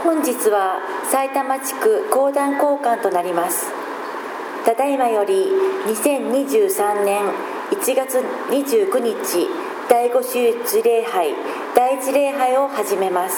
本日は埼玉地区講談交換となります。ただいまより2023年1月29日第5手術礼拝第1礼拝を始めます。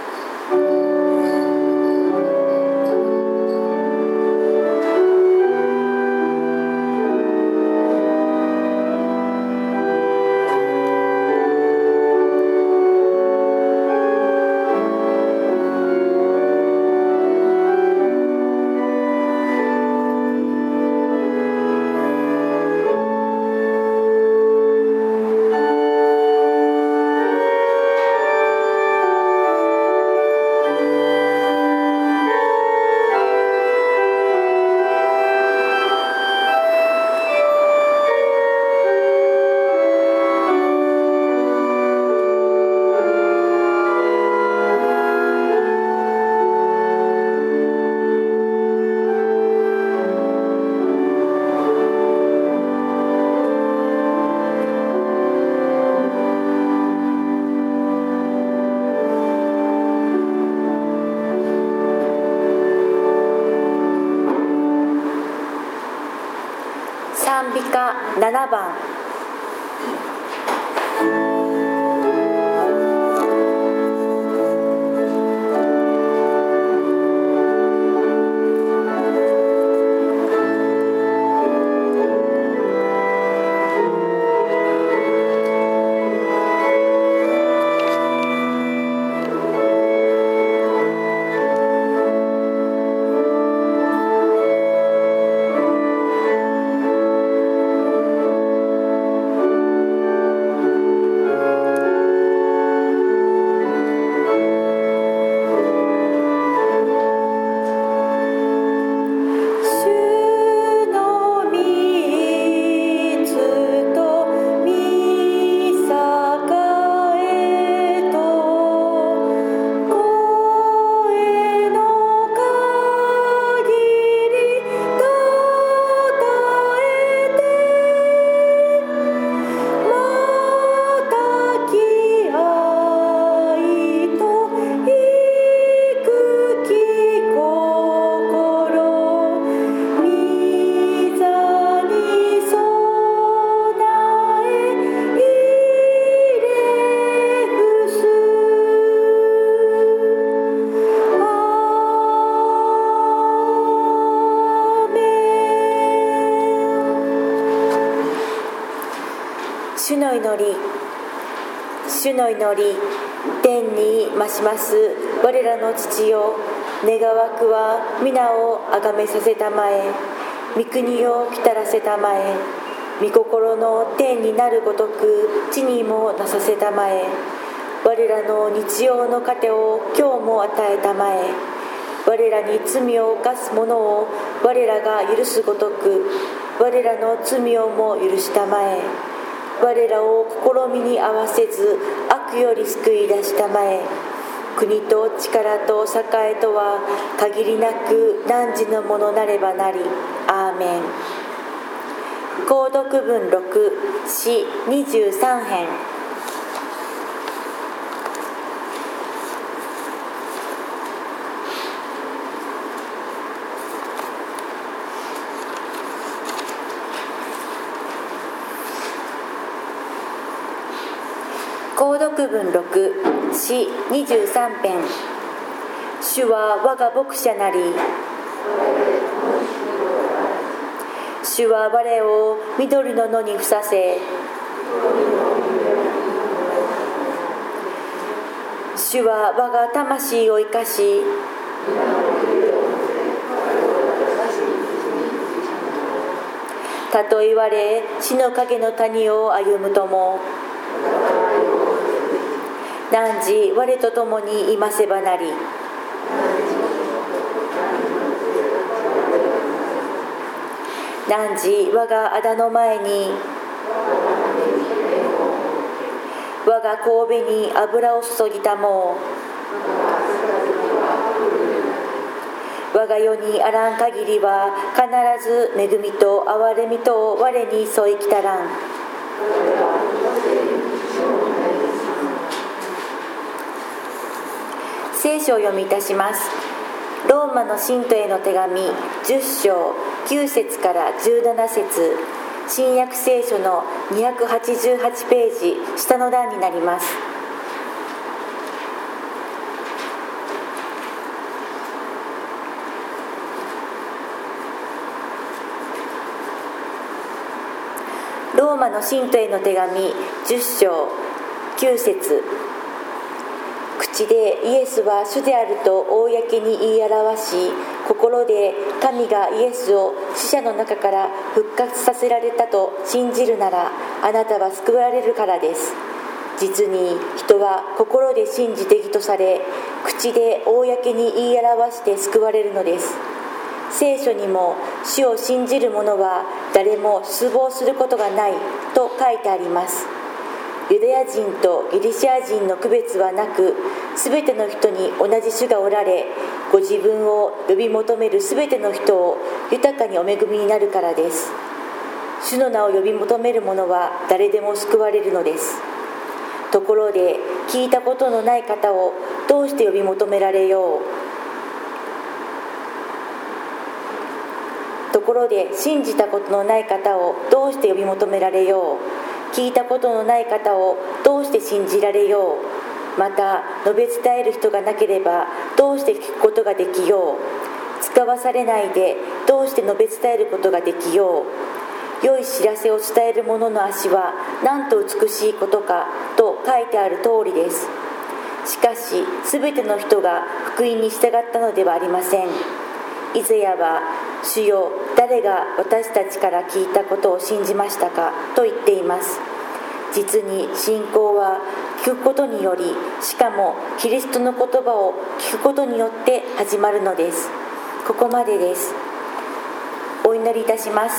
賛美歌7番。主の祈り、天に増します我らの父よ、願わくは皆をあがめさせたまえ、御国を来たらせたまえ、御心の天になるごとく地にもなさせたまえ、我らの日曜の糧を今日も与えたまえ、我らに罪を犯す者を我らが許すごとく我らの罪をも許したまえ、我らを試みに合わせず悪より救い出したまえ、国と力と栄とは限りなく汝のものなればなり。アーメン。購読文6詩23編。購読文6詩23編。主は我が牧者なり、主は我を緑の野にふさせ、主は我が魂を生かし、たとえ我死の影の谷を歩むとも、汝我と共にいませばなり。汝我が仇の前に、我が神戸に油を注ぎたもう。我が世にあらん限りは必ず恵みと憐れみと我に添いきたらん。 聖書を読みいたします。ローマの信徒への手紙10章9節から17節、新約聖書の288ページ下の段になります。ローマの信徒への手紙10章9節、口でイエスは主であると公に言い表し、心で神がイエスを死者の中から復活させられたと信じるなら、あなたは救われるからです。実に人は心で信じて義とされ、口で公に言い表して救われるのです。聖書にも、主を信じる者は誰も失望することがないと書いてあります。ユダヤ人とギリシャ人の区別はなく、すべての人に同じ主がおられ、ご自分を呼び求めるすべての人を豊かにお恵みになるからです。主の名を呼び求める者は誰でも救われるのです。ところで、聞いたことのない方をどうして呼び求められよう。ところで、信じたことのない方をどうして呼び求められよう。聞いたことのない方をどうして信じられよう。また、述べ伝える人がなければどうして聞くことができよう。使わされないでどうして述べ伝えることができよう。良い知らせを伝える者の足はなんと美しいことかと書いてある通りです。しかし、すべての人が福音に従ったのではありません。イザヤは、主よ、誰が私たちから聞いたことを信じましたかと言っています。実に信仰は聞くことにより、しかもキリストの言葉を聞くことによって始まるのです。ここまでです。お祈りいたします。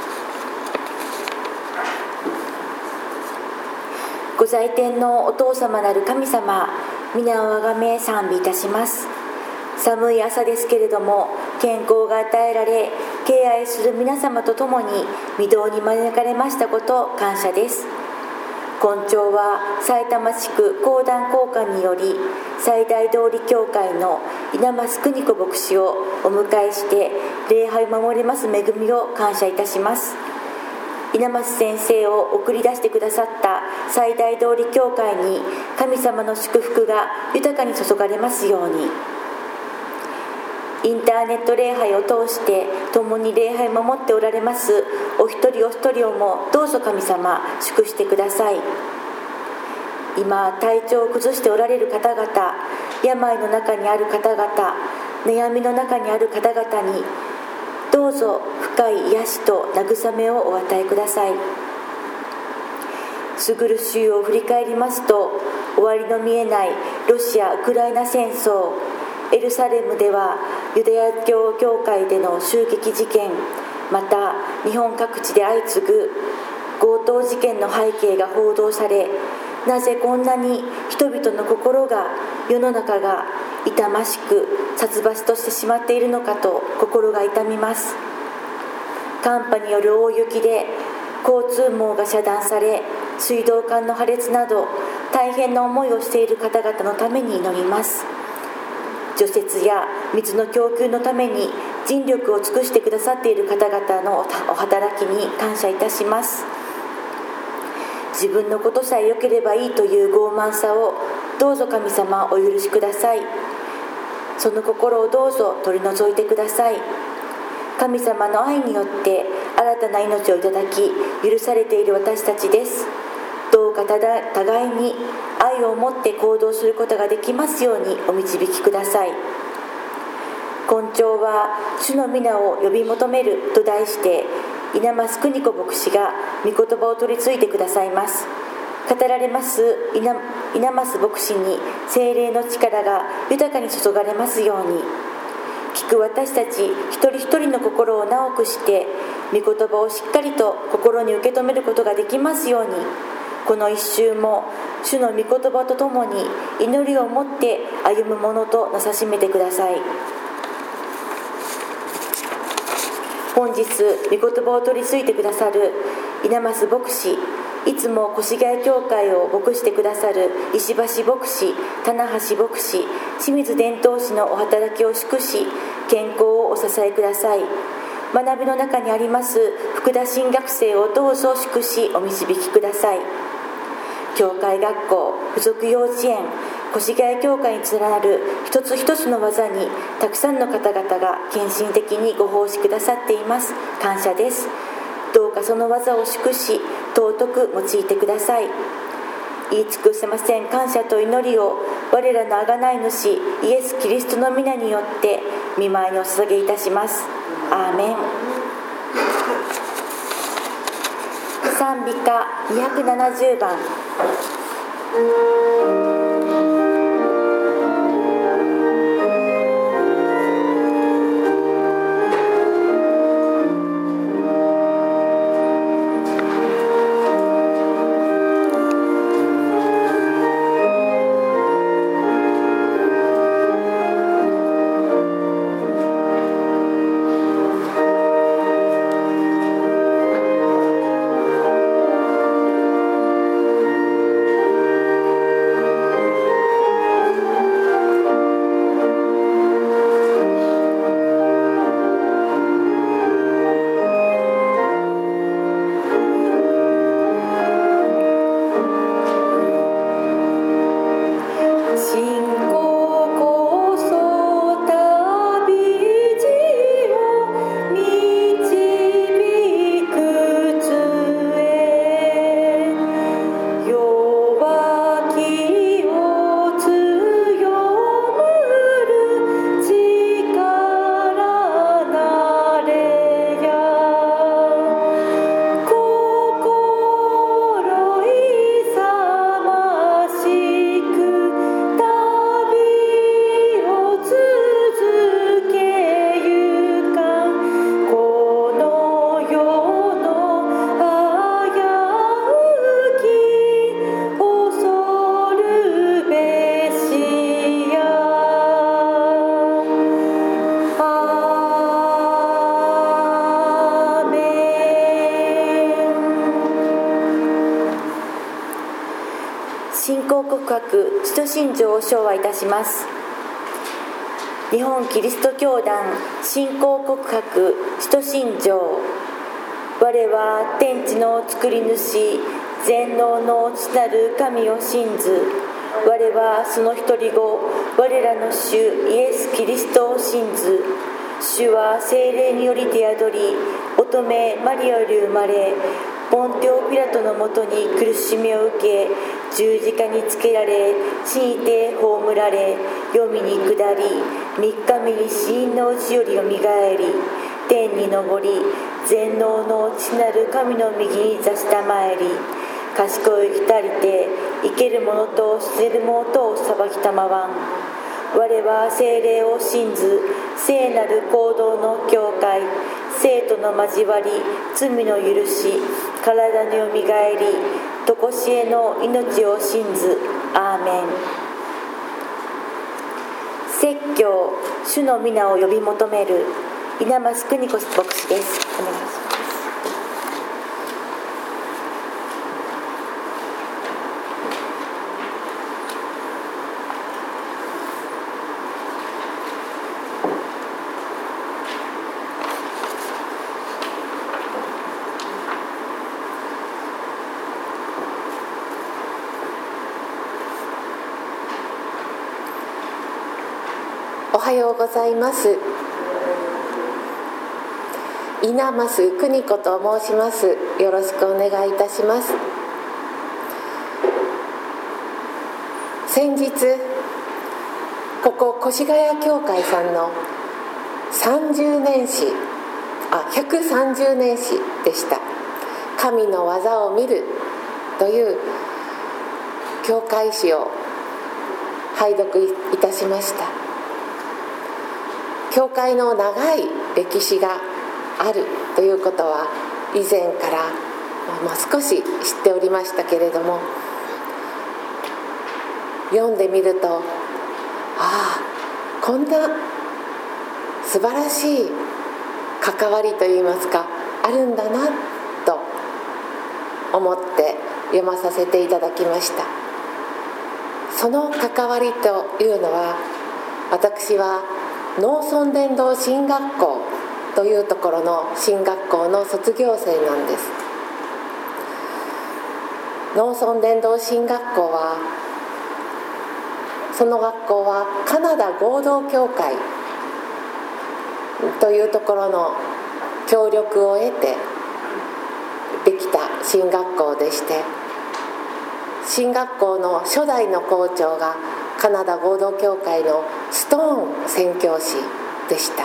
ご在天のお父様なる神様、皆をあがめ賛美いたします。寒い朝ですけれども、健康が与えられ、敬愛する皆様と共に御堂に招かれましたことを感謝です。今朝はさいたま地区講談交換により、最大通り教会の稲増邦子牧師をお迎えして礼拝を守ります恵みを感謝いたします。稲増先生を送り出してくださった最大通り教会に神様の祝福が豊かに注がれますように。インターネット礼拝を通して共に礼拝を守っておられますお一人お一人をもどうぞ神様祝してください。今体調を崩しておられる方々、病の中にある方々、悩みの中にある方々にどうぞ深い癒しと慰めをお与えください。過ぐる週を振り返りますと、終わりの見えないロシア・ウクライナ戦争、エルサレムではユダヤ教教会での襲撃事件、また日本各地で相次ぐ強盗事件の背景が報道され、なぜこんなに人々の心が、世の中が痛ましく殺伐としてしまっているのかと心が痛みます。寒波による大雪で交通網が遮断され、水道管の破裂など大変な思いをしている方々のために祈ります。除雪や水の供給のために尽力を尽くしてくださっている方々のお働きに感謝いたします。自分のことさえ良ければいいという傲慢さをどうぞ神様お許しください。その心をどうぞ取り除いてください。神様の愛によって新たな命をいただき許されている私たちです。どうか互いに愛を持って行動することができますようにお導きください。今朝は主の皆を呼び求めると題して稲増邦子牧師が御言葉を取り継いでくださいます。語られます稲増牧師に聖霊の力が豊かに注がれますように、聞く私たち一人一人の心を直くして御言葉をしっかりと心に受け止めることができますように、この一週も主の御言葉とともに祈りを持って歩むものとなさしめてください。本日御言葉を取り継いでくださる稲増牧師、 いつも越谷教会を牧してくださる石橋牧師、棚橋牧師、清水伝道師のお働きを祝し、健康をお支えください。学びの中にあります福田神学生をどうぞ祝しお導きください。教会学校、附属幼稚園、越谷教会に連なる一つ一つの技にたくさんの方々が献身的にご奉仕くださっています。感謝です。どうかその技を祝し尊く用いてください。言い尽くせません感謝と祈りを我らの贖い主イエス・キリストの皆によって御前にお捧げいたします。アーメン。賛美歌270番。信仰告白使徒信条を唱和いたします。日本キリスト教団信仰告白使徒信条。我は天地の作り主全能の父なる神を信ず。我はその一人子我らの主イエス・キリストを信ず。主は聖霊により手宿り乙女マリアより生まれ、ポンテオピラトのもとに苦しみを受け、十字架につけられ、死にて葬られ、黄泉に下り、3日目に死因のうちよりよみがえり、天に昇り、全能の父なる神の右に座したまえり、賢い浸りて、生ける者と死ねる者とを裁きたまわん。我は聖霊を信ず、聖なる行動の教会、生徒の交わり、罪の許し、体のよみがえり、とこしえの命を信ず。アーメン。説教、主の皆を呼び求める、稲増邦子牧師です。お願いします。 おはようございます。稲増邦子と申します。よろしくお願いいたします。先日ここ越谷教会さんの130年史でした。神の技を見るという教会史を拝読いたしました。教会の長い歴史があるということは以前から少し知っておりましたけれども、読んでみると、こんな素晴らしい関わりといいますかあるんだなと思って読まさせていただきました。その関わりというのは、私は農村伝道神学校というところの神学校の卒業生なんです。農村伝道神学校は、その学校はカナダ合同教会というところの協力を得てできた神学校でして、神学校の初代の校長がカナダ合同教会のストーン宣教師でした。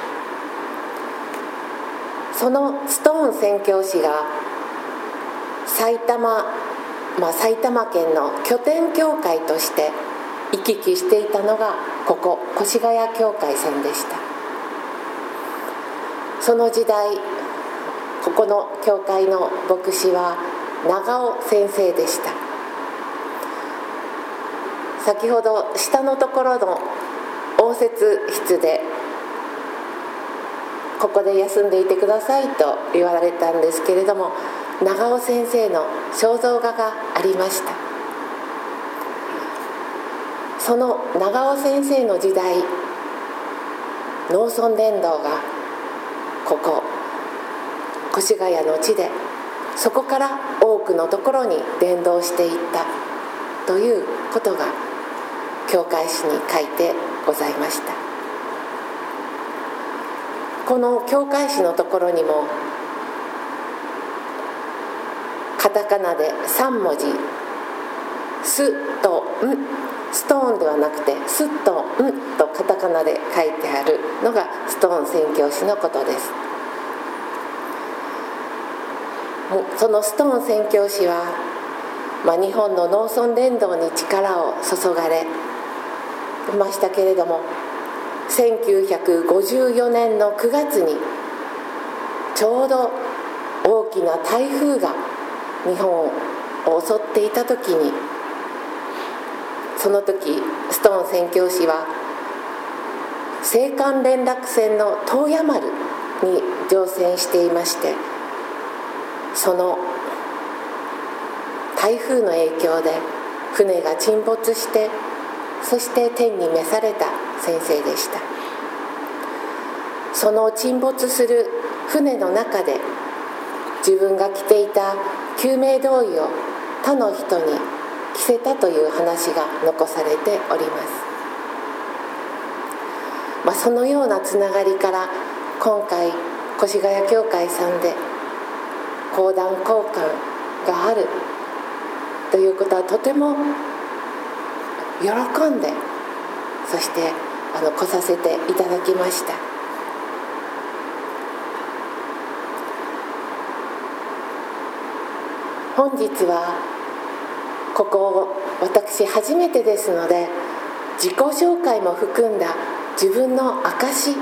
そのストーン宣教師が埼玉県の拠点教会として行き来していたのがここ越谷教会さんでした。その時代、ここの教会の牧師は長尾先生でした。先ほど下のところの応接室で、ここで休んでいてくださいと言われたんですけれども、長尾先生の肖像画がありました。その長尾先生の時代、農村伝道がここ越谷の地で、そこから多くのところに伝道していったということが教会誌に書いてございました。この教会誌のところにもカタカナで3文字、スとン、ストーンではなくてスとンとカタカナで書いてあるのがストーン宣教師のことです。そのストーン宣教師は、日本の農村伝道に力を注がれましたけれども、1954年の9月にちょうど大きな台風が日本を襲っていた時に、その時ストーン宣教師は青函連絡船の東野丸に乗船していまして、その台風の影響で船が沈没して、そして天に召された先生でした。その沈没する船の中で、自分が着ていた救命胴衣を他の人に着せたという話が残されております。そのようなつながりから、今回越谷教会さんで講談交換があるということは、とても喜んで、そして来させていただきました。本日はここ私初めてですので、自己紹介も含んだ自分の証、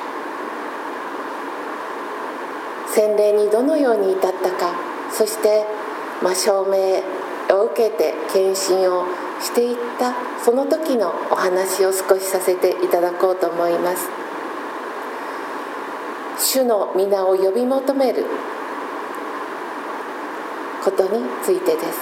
洗礼にどのように至ったか、そして証明を受けて献身をしていったその時のお話を少しさせていただこうと思います。主の皆を呼び求めることについてです。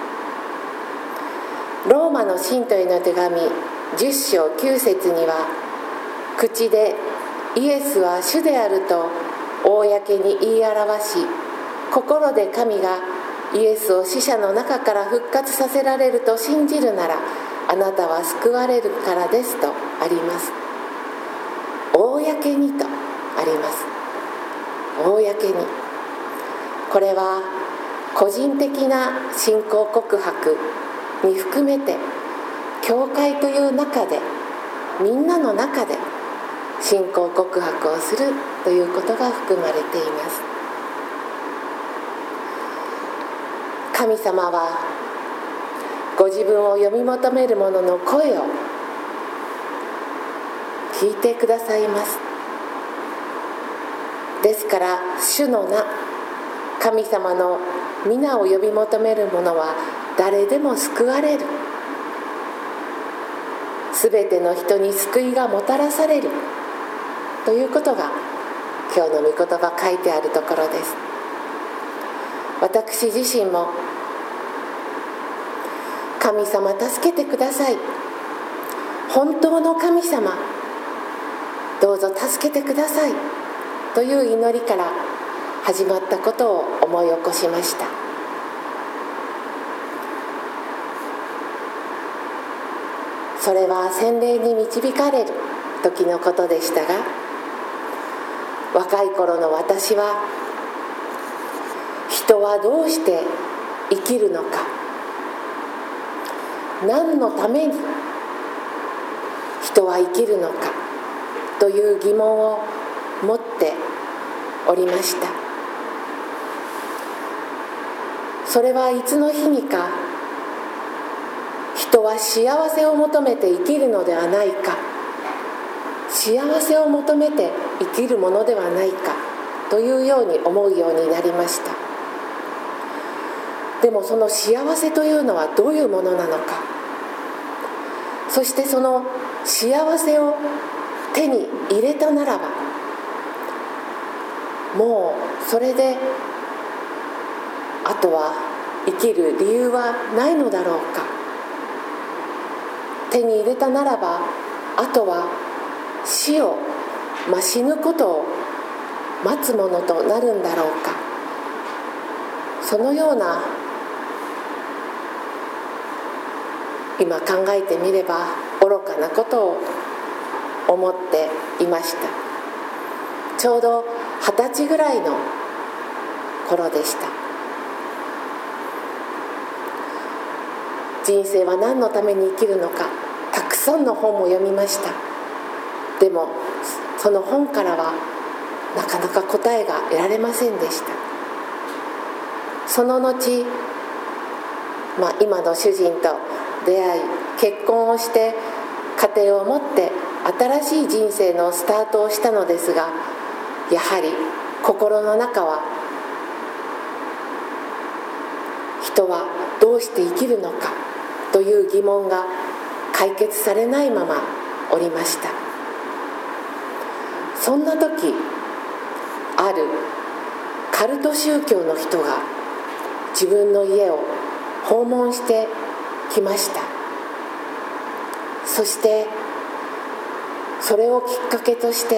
ローマの信徒への手紙10章9節には、口でイエスは主であると公に言い表し、心で神がイエスを死者の中から復活させられると信じるなら、あなたは救われるからですとあります。公にとあります。公に。これは個人的な信仰告白に含めて、教会という中で、みんなの中で信仰告白をするということが含まれています。神様はご自分を読み求める者の声を聞いてくださいます。ですから主の名、神様の皆を呼び求める者は誰でも救われる。すべての人に救いがもたらされるということが今日の御言葉書いてあるところです。私自身も神様助けてください、本当の神様どうぞ助けてくださいという祈りから始まったことを思い起こしました。それは洗礼に導かれる時のことでしたが、若い頃の私は人はどうして生きるのか、何のために人は生きるのかという疑問を持っておりました。それはいつの日にか、人は幸せを求めて生きるのではないか、幸せを求めて生きるものではないかというように思うようになりました。でもその幸せというのはどういうものなのか、そしてその幸せを手に入れたならば、もうそれであとは生きる理由はないのだろうか。手に入れたならば、あとは死を、死ぬことを待つものとなるんだろうか。そのような、今考えてみれば愚かなことを思っていました。ちょうど20歳ぐらいの頃でした。人生は何のために生きるのか、たくさんの本も読みました。でもその本からはなかなか答えが得られませんでした。その後、今の主人と出会い、結婚をして家庭を持って新しい人生のスタートをしたのですが、やはり心の中は、人はどうして生きるのかという疑問が解決されないままおりました。そんな時、あるカルト宗教の人が自分の家を訪問してきました。そしてそれをきっかけとして、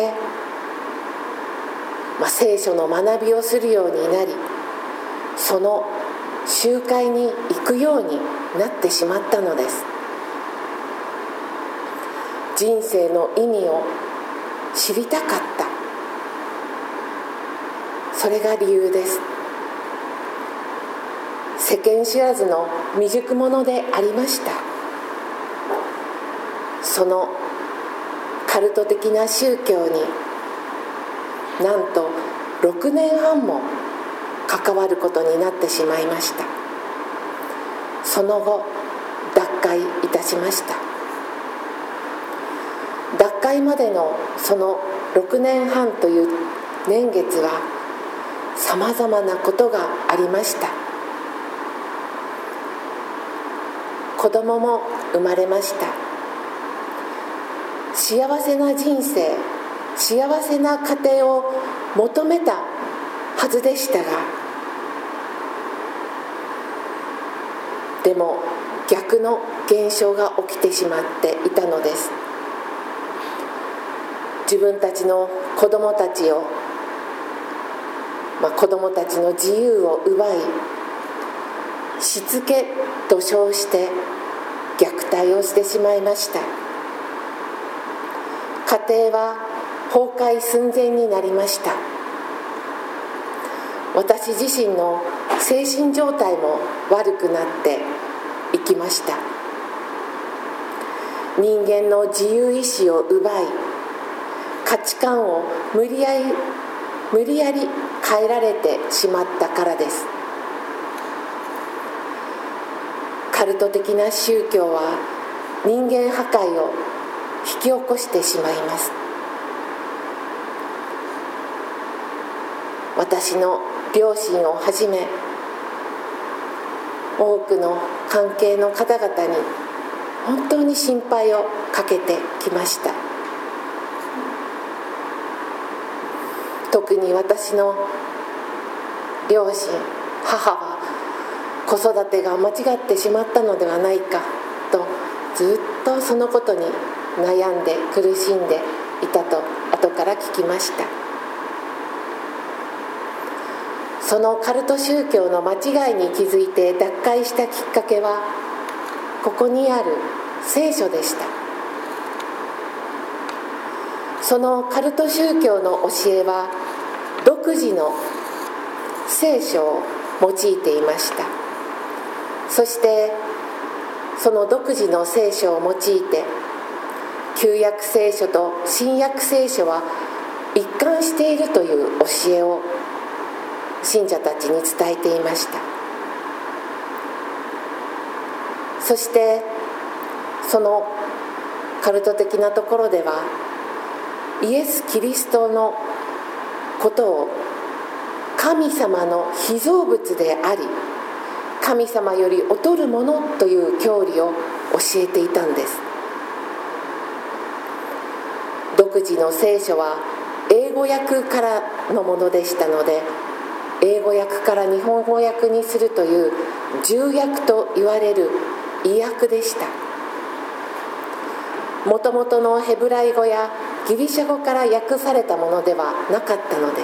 聖書の学びをするようになり、その集会に行くようになってしまったのです。人生の意味を知りたかった、それが理由です。世間知らずの未熟者でありました。そのカルト的な宗教になんと6年半も関わることになってしまいました。その後脱会いたしました。脱会までのその6年半という年月はさまざまなことがありました。子供も生まれました。幸せな人生、幸せな家庭を求めたはずでしたが、でも逆の現象が起きてしまっていたのです。自分たちの子供たちを、子供たちの自由を奪い、しつけと称して虐待をしてしまいました。家庭は崩壊寸前になりました。私自身の精神状態も悪くなっていきました。人間の自由意志を奪い、価値観を無理やり変えられてしまったからです。カルト的な宗教は人間破壊を引き起こしてしまいます。私の両親をはじめ多くの関係の方々に本当に心配をかけてきました。特に私の両親、母は子育てが間違ってしまったのではないかと、ずっとそのことに悩んで苦しんでいたと後から聞きました。そのカルト宗教の間違いに気づいて脱会したきっかけは、ここにある聖書でした。そのカルト宗教の教えは独自の聖書を用いていました。そしてその独自の聖書を用いて、旧約聖書と新約聖書は一貫しているという教えを信者たちに伝えていました。そしてそのカルト的なところでは、イエス・キリストのことを神様の被造物であり、神様より劣るものという教理を教えていたんです。独自の聖書は英語訳からのものでしたので、英語訳から日本語訳にするという重訳と言われる意訳でした。もともとのヘブライ語やギリシャ語から訳されたものではなかったのです。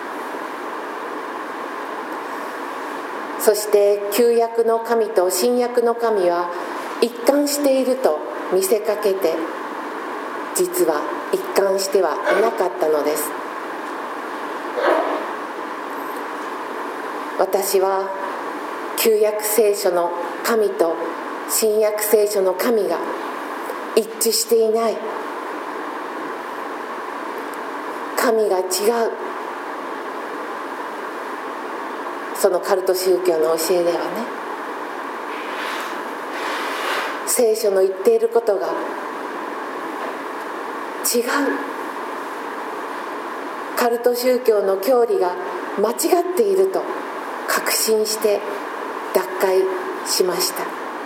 そして旧約の神と新約の神は一貫していると見せかけて、実は一貫してはいなかったのです。私は旧約聖書の神と新約聖書の神が一致していない、神が違う、そのカルト宗教の教えではね、聖書の言っていることが違う、カルト宗教の教理が間違っていると確信して脱会しました。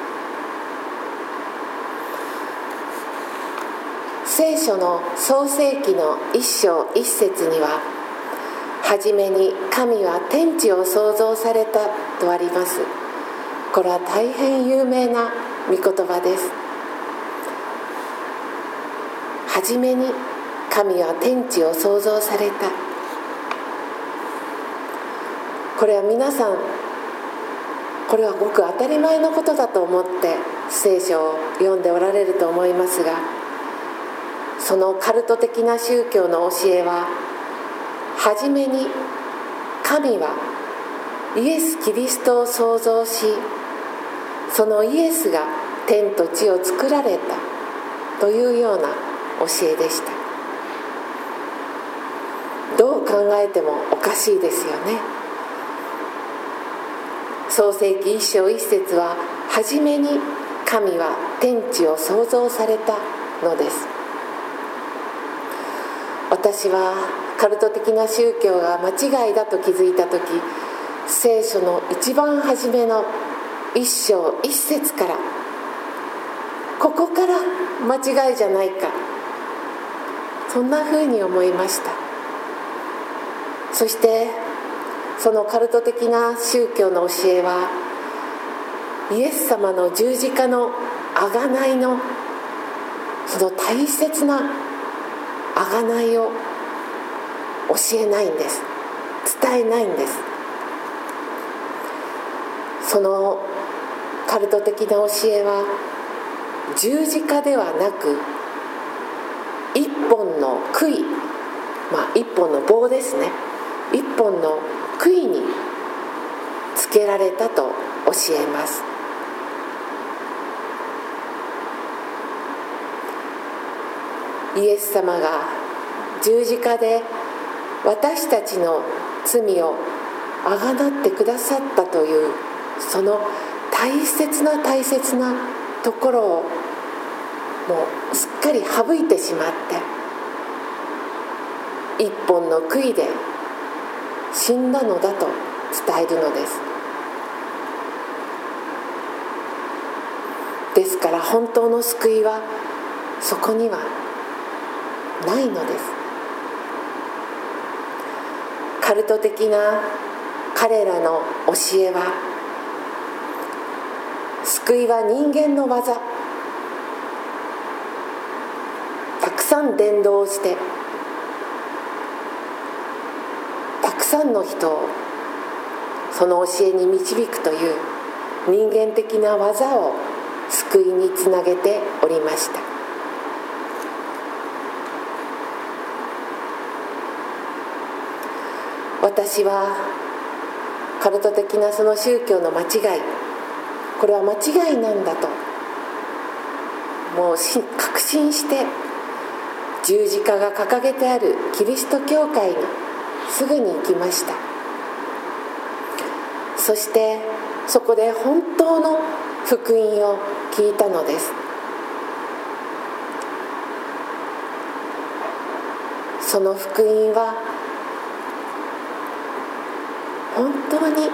聖書の創世記の1章1節には、はじめに神は天地を創造されたとあります。これは大変有名な御言葉です。はじめに神は天地を創造された。これは皆さん、これはごく当たり前のことだと思って聖書を読んでおられると思いますが、そのカルト的な宗教の教えは、はじめに神はイエス・キリストを創造し、そのイエスが天と地を作られたというような教えでした。どう考えてもおかしいですよね。創世記1章1節は、はじめに神は天地を創造されたのです。私はカルト的な宗教が間違いだと気づいたとき、聖書の一番初めの1章1節から、ここから間違いじゃないか、そんなふうに思いました。そしてそのカルト的な宗教の教えは、イエス様の十字架の贖いのその大切な贖いを教えないんです。伝えないんです。そのカルト的な教えは、十字架ではなく一本の杭、一本の棒ですね、一本の杭につけられたと教えます。イエス様が十字架で私たちの罪をあがなってくださったという、その大切な大切なところをもうすっかり省いてしまって、一本の杭で死んだのだと伝えるのです。ですから本当の救いはそこにはないのです。カルト的な彼らの教えは、 救いは人間の技。たくさん伝道をしてたくさんの人をその教えに導くという人間的な技を救いにつなげておりました。私はカルト的なその宗教の間違い、これは間違いなんだともう確信して十字架が掲げてあるキリスト教会にすぐに行きました。そしてそこで本当の福音を聞いたのです。その福音は本当に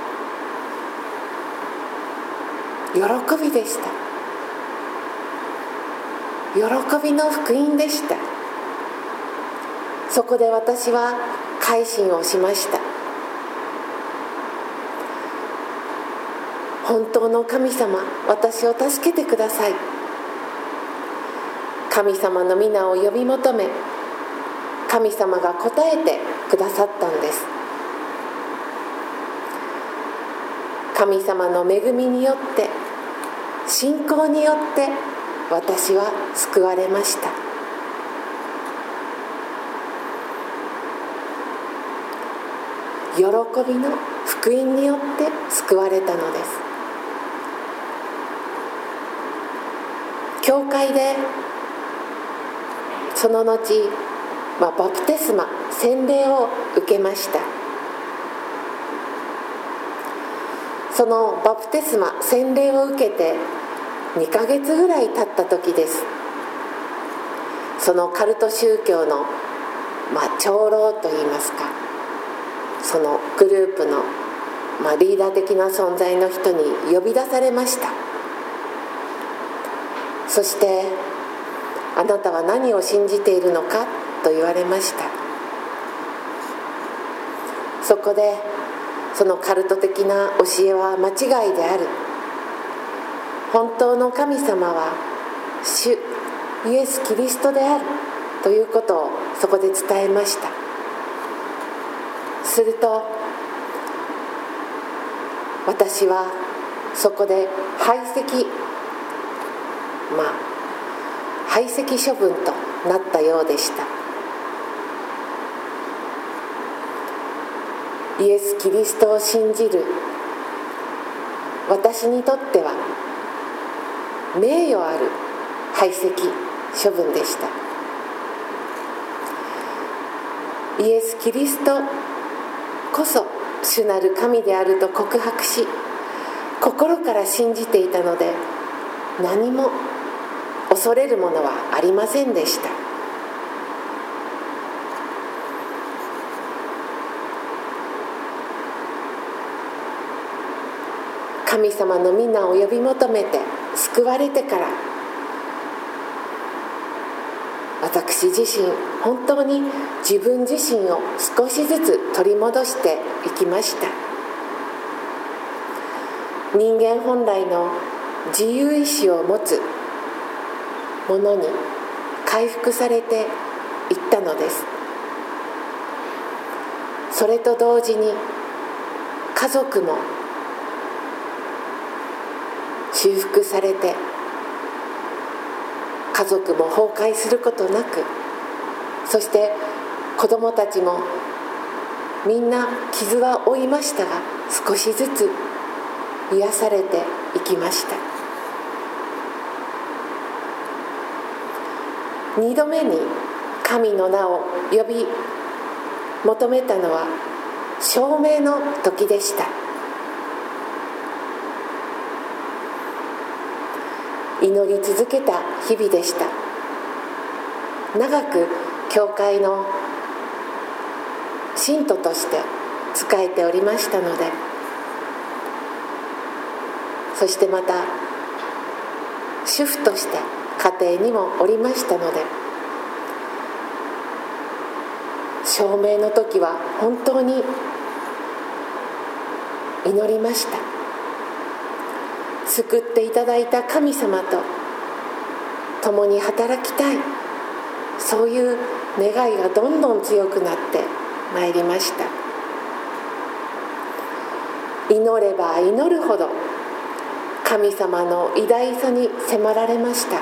喜びでした。喜びの福音でした。そこで私は改心をしました。本当の神様、私を助けてください。神様の皆を呼び求め、神様が答えてくださったんです。神様の恵みによって、信仰によって私は救われました。喜びの福音によって救われたのです。教会でその後、バプテスマ、洗礼を受けました。そのバプテスマ、洗礼を受けて2ヶ月ぐらい経った時です。そのカルト宗教の、長老といいますか、そのグループの、リーダー的な存在の人に呼び出されました。そしてあなたは何を信じているのかと言われました。そこでそのカルト的な教えは間違いである、本当の神様は主イエス・キリストであるということをそこで伝えました。すると私はそこで排斥処分となったようでした。イエス・キリストを信じる私にとっては名誉ある排斥処分でした。イエス・キリストこそ主なる神であると告白し、心から信じていたので、何も恐れるものはありませんでした。神様の皆を呼び求めて救われてから、私自身本当に自分自身を少しずつ取り戻していきました。人間本来の自由意志を持つものに回復されていったのです。それと同時に家族も修復されて、家族も崩壊することなく、そして子どもたちもみんな傷は負いましたが、少しずつ癒されていきました。2度目に神の名を呼び求めたのは証明の時でした。祈り続けた日々でした。長く教会の信徒として仕えておりましたので、そしてまた主婦として家庭にもおりましたので、証明の時は本当に祈りました。 救っていただいた神様と共に働きたい、そういう願いがどんどん強くなってまいりました。祈れば祈るほど神様の偉大さに迫られました。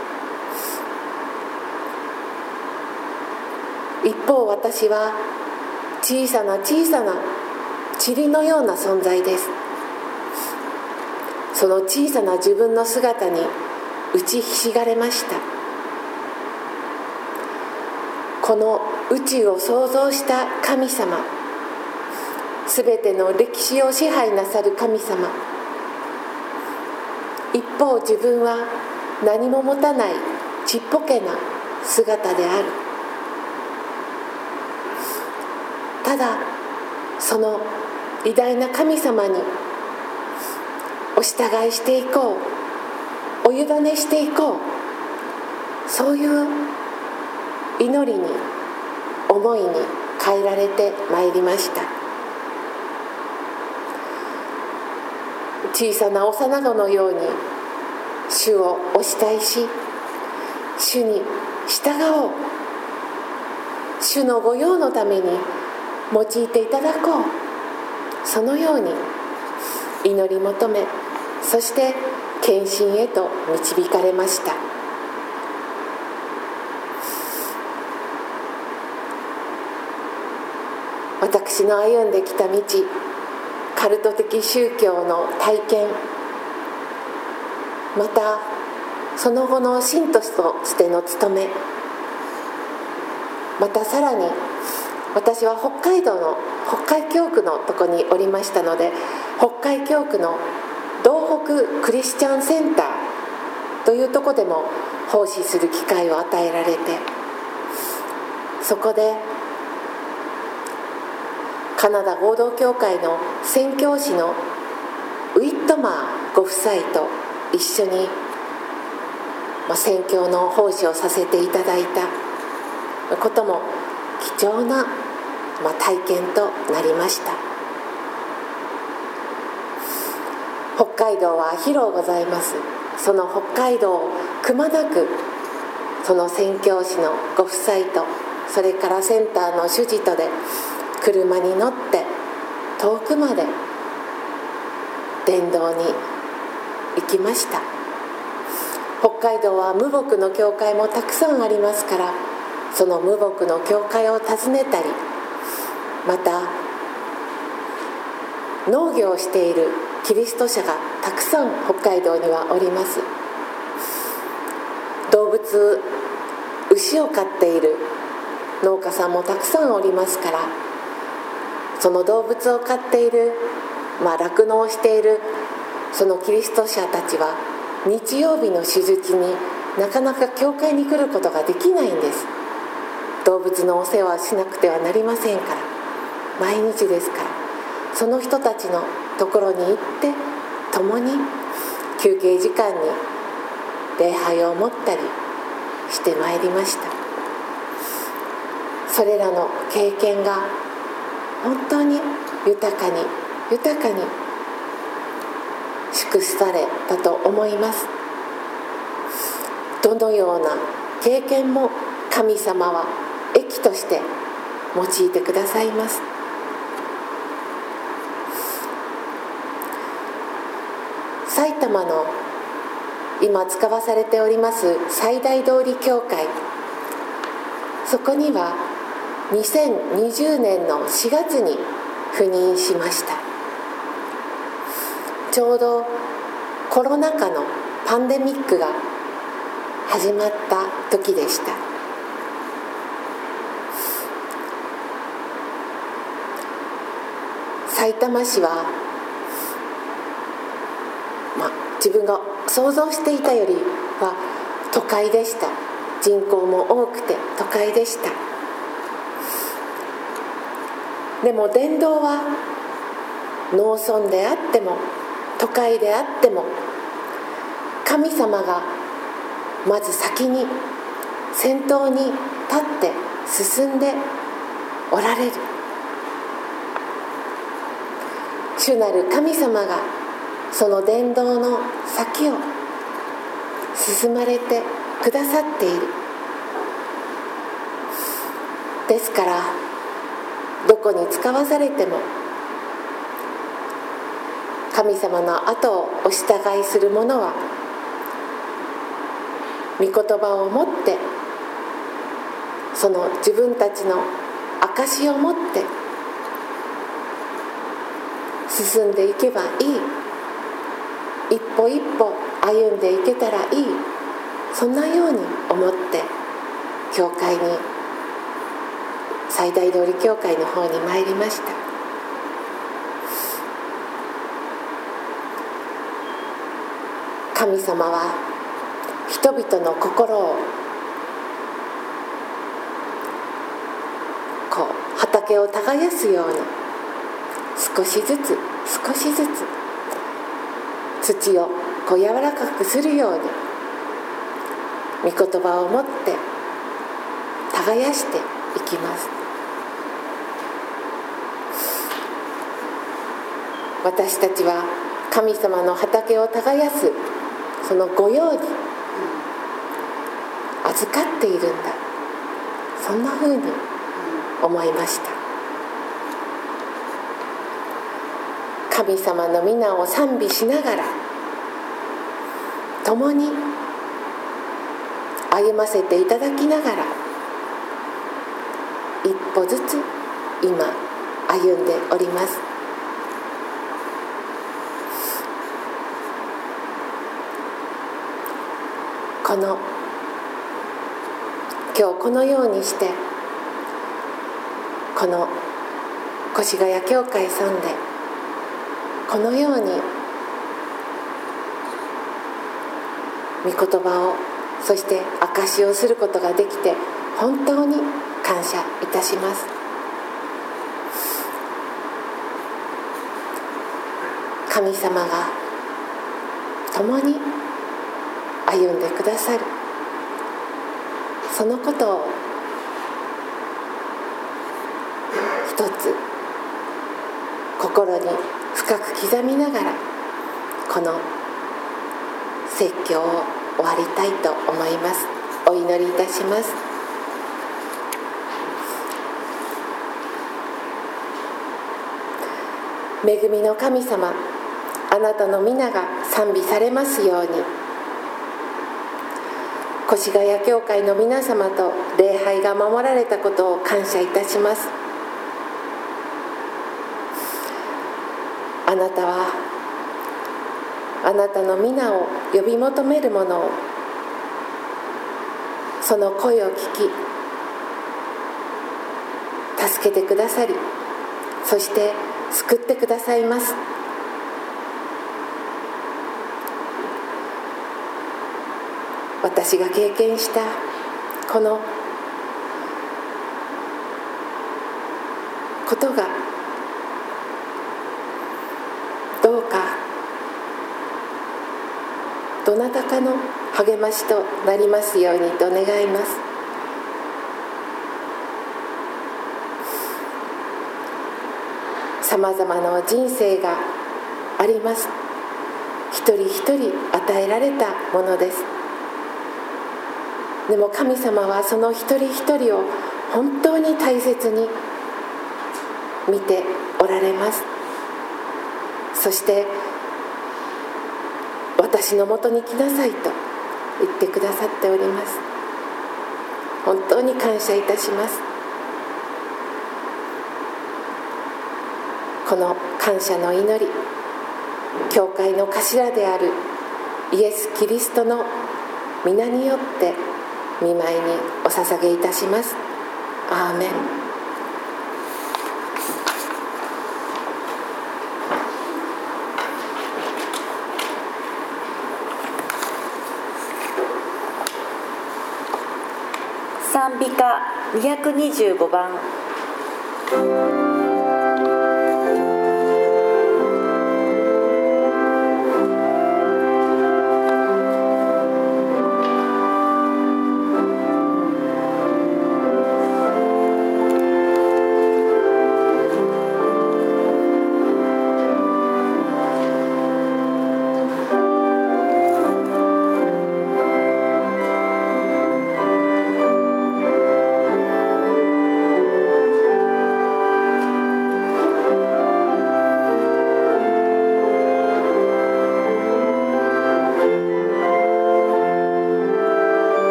一方、私は小さな小さな塵のような存在です。その小さな自分の姿に打ちひしがれました。この宇宙を創造した神様、すべての歴史を支配なさる神様、一方自分は何も持たないちっぽけな姿である。ただその偉大な神様にお従いしていこう、お委ねしていこう、そういう祈りに、思いに変えられてまいりました。小さな幼子のように主をお慕いし、主に従おう、主の御用のために用いていただこう、そのように祈り求め、そして献身へと導かれました。私の歩んできた道、カルト的宗教の体験、またその後の信徒としての務め、またさらに私は北海教区のとこにおりましたので、北海教区の道北クリスチャンセンターというとこでも奉仕する機会を与えられて、そこでカナダ合同教会の宣教師のウィットマーご夫妻と一緒に宣教の奉仕をさせていただいたことも貴重な体験となりました。北海道は広うございます。その北海道をくまなく、その宣教師のご夫妻と、それからセンターの主事とで車に乗って遠くまで伝道に行きました。北海道は無牧の教会もたくさんありますから、その無牧の教会を訪ねたり、また農業をしているキリスト者がたくさん北海道にはおります。動物、牛を飼っている農家さんもたくさんおりますから、その動物を飼っている、酪農をしているそのキリスト者たちは日曜日の手術になかなか教会に来ることができないんです。動物のお世話をしなくてはなりませんから、毎日ですから、その人たちのところに行って共に休憩時間に礼拝を持ったりしてまいりました。それらの経験が本当に豊かに祝されたと思います。どのような経験も神様は益として用いてくださいます。埼玉の今使わされております最大通り教会、そこには2020年の4月に赴任しました。ちょうどコロナ禍のパンデミックが始まった時でした。さいたま市は、自分が想像していたよりは都会でした。人口も多くて都会でした。でも伝道は農村であっても都会であっても、神様がまず先に先頭に立って進んでおられる。主なる神様がその伝道の先を進まれてくださっている。ですからどこに使わされても神様の後をお従いする者は御言葉を持って、その自分たちの証を持って進んでいけばいい、一歩一歩歩んでいけたらいい、そんなように思って教会に、最大通り教会の方に参りました。神様は人々の心を畑を耕すように少しずつ少しずつ土を柔らかくするように御言葉を持って耕していきます。私たちは神様の畑を耕すその御用に預かっているんだ、そんなふうに思いました。神様の皆を賛美しながら共に歩ませていただきながら一歩ずつ今歩んでおります。今日このようにしてこの越谷教会さんでこのように御言葉をそして証しをすることができて本当に感謝いたします。神様が共に歩んでくださる、そのことを一つ心に深く刻みながらこの説教を終わりたいと思います。お祈りいたします。恵みの神様、あなたの皆が賛美されますように、越谷教会の皆様と礼拝が守られたことを感謝いたします。あなたはあなたの皆を呼び求める者を、その声を聞き助けてくださり、そして救ってくださいます。私が経験したこのことがどうかどなたかの励ましとなりますようにと願います。さまざまな人生があります。一人一人与えられたものです。でも神様はその一人一人を本当に大切に見ておられます。そして私のもとに来なさいと言ってくださっております。本当に感謝いたします。この感謝の祈り、教会の頭であるイエス・キリストの皆によって御前にお捧げいたします。アーメン。 賛美歌225番。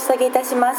捧げいたします。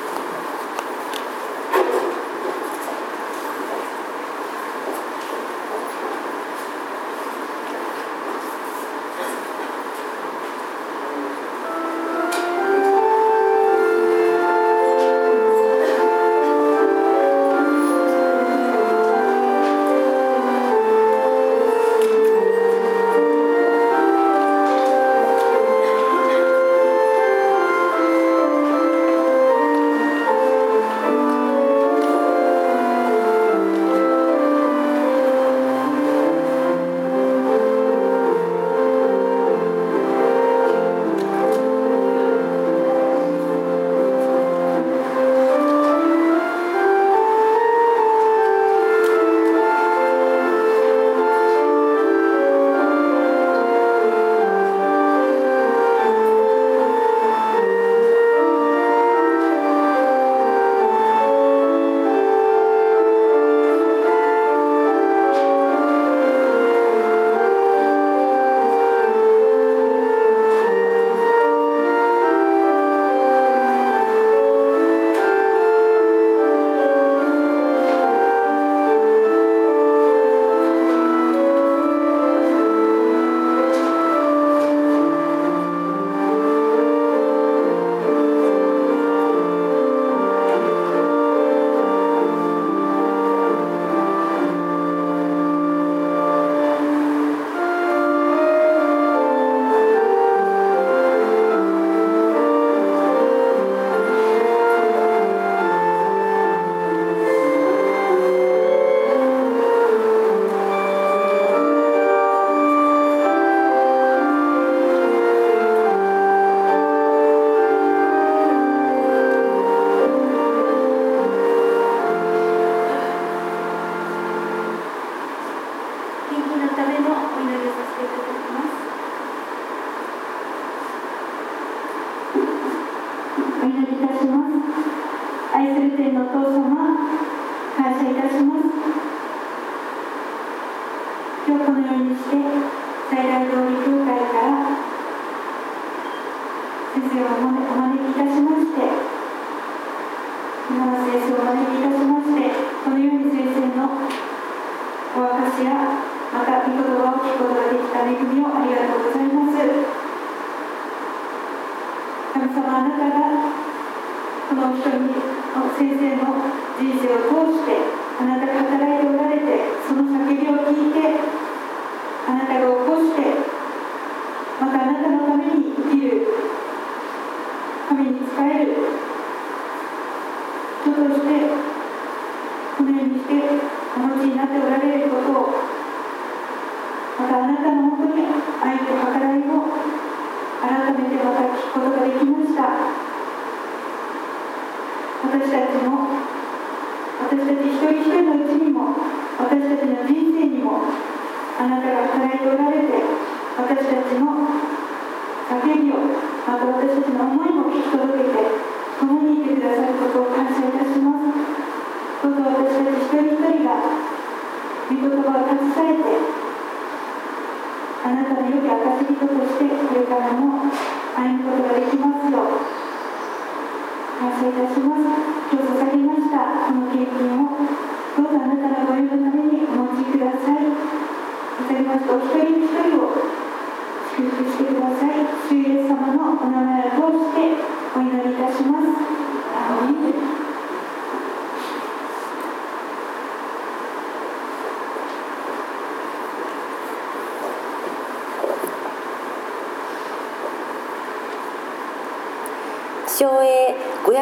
唱詠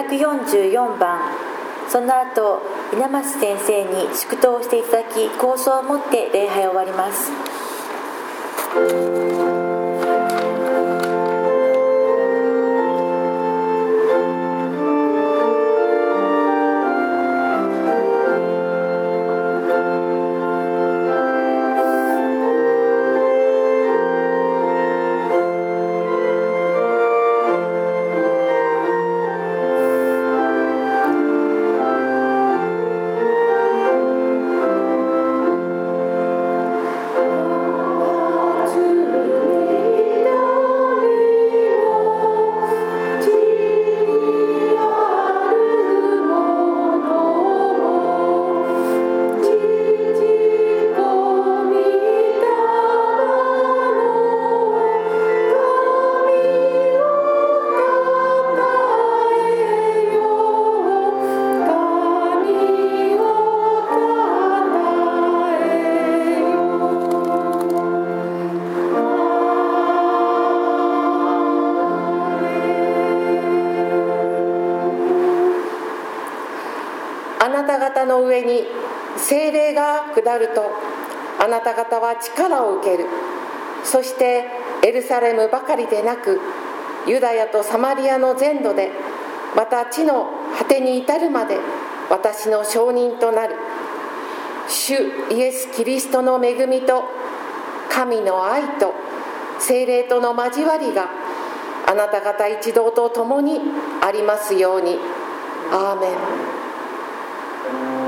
544番、その後稲増先生に祝祷していただき、構想をもって礼拝を終わります。 「 れに聖霊が下ると、あなた方は力を受ける。そしてエルサレムばかりでなく、ユダヤとサマリアの全土で、また地の果てに至るまで私の証人となる。主イエス・キリストの恵みと神の愛と聖霊との交わりがあなた方一同と共にありますように。アーメン。